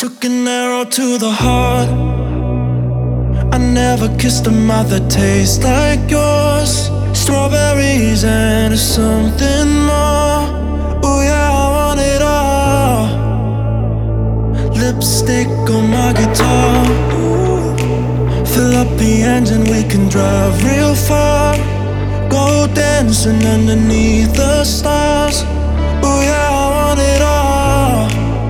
Took an arrow to the heart. I never kissed a mouth that tastes like yours. Strawberries and something more. Oh yeah, I want it all. Lipstick on my guitar. Fill up the engine, we can drive real far. Go dancing underneath the stars. Oh yeah, I want it all.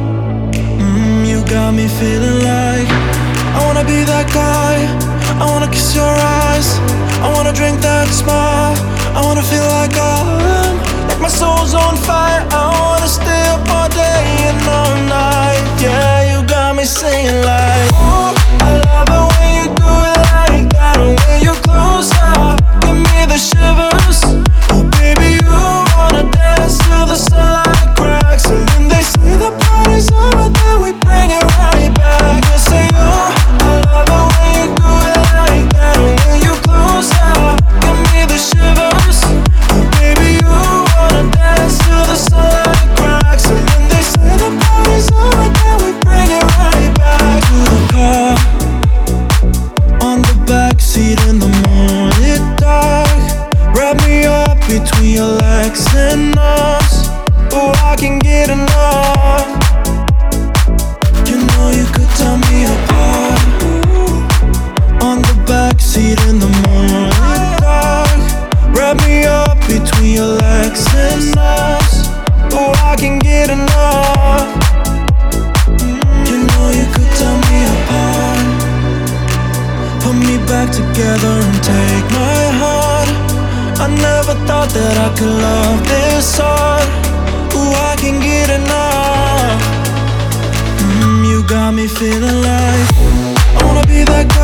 You got me feeling like I wanna be that guy. I wanna kiss your eyes. I wanna drink that smile. I wanna feel like like my soul's on fire. I wanna stay up all day and all night. Yeah, you got me singing like, oh, I love the way you do it like that. And when you're closer, give me the shivers. Oh baby, you wanna dance till the sunlight cracks. And when they say the party's over, then we bring it right back. I say, oh, I love the way you do it like that. And when you're closer, give me the shivers. Oh baby, you wanna dance till the sunlight cracks. And when they say the party's over, then we bring it right back to the car. On the backseat in the morning dark. Wrap me up between your legs and arms. Oh, I can get enough. You know you could tell me apart. On the backseat in the morning dark. Wrap me up between your legs and arms. Oh, I can get enough. You know you could tell me apart. Put me back together and take my heart. I never thought that I could love this hard. Ooh, I can get enough. You got me feeling like I wanna be that guy.